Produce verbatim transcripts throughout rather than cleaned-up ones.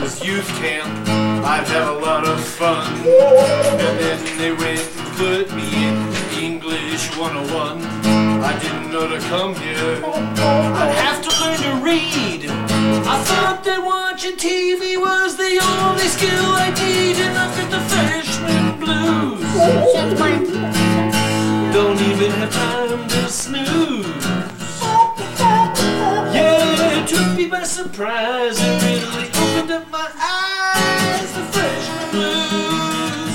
was youth camp, I'd have a lot of fun. And then they went and put me in English one oh one. I didn't know to come here, I'd have to learn to read. I thought that watching T V was the only skill I need, and I've got the freshman blues. Don't even have time to snooze. Yeah, it took me by surprise. It really opened up my eyes. The freshman blues.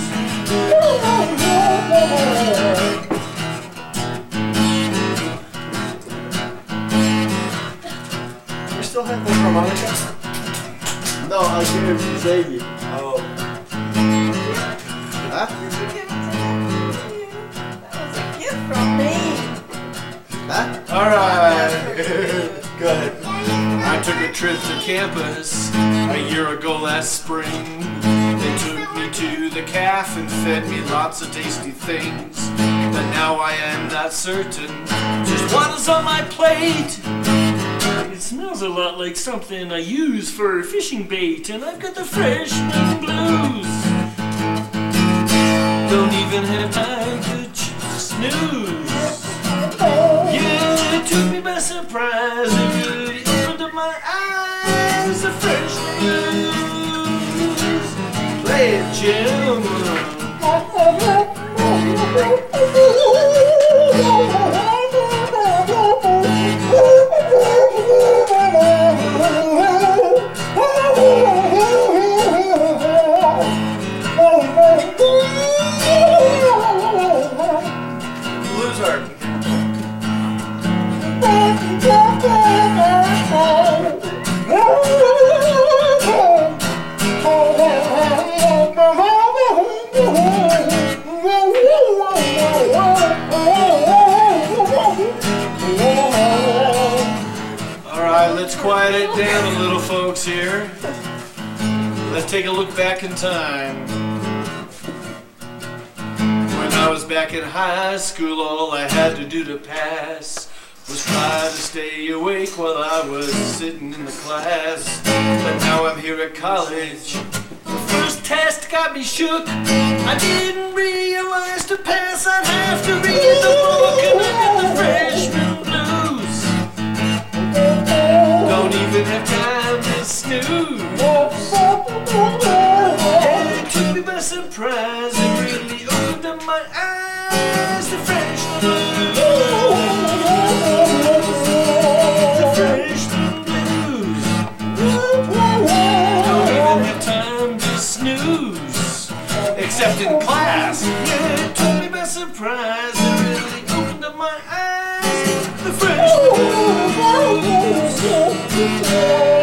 You still have the harmonica? No, I gave it to Xavier. Oh. Huh? From me. Huh? Alright. Go ahead. I took a trip to campus a year ago last spring. They took me to the caf and fed me lots of tasty things. But now I am not certain just what is on my plate. It smells a lot like something I use for fishing bait, and I've got the freshman blues. Don't even have time to ch- snooze. Yeah, it took me by surprise. It really opened up my eyes. The freshman blues. Play it, Jim. Blues are. Alright, let's quiet it down a little, folks, here. Let's take a look back in time. When I was back in high school, all I had to do to pass was try to stay awake while I was sitting in the class. But now I'm here at college. The first test got me shook. I didn't realize to pass I'd have to read the book, and I got the freshman blues. Don't even have time to snooze. Yeah, it took me by surprise. It really opened up my eyes. The freshman blues. The freshman blues. Don't even have time to snooze. Except in class. Yeah, it took me by surprise. It really opened up my eyes. The freshman blues.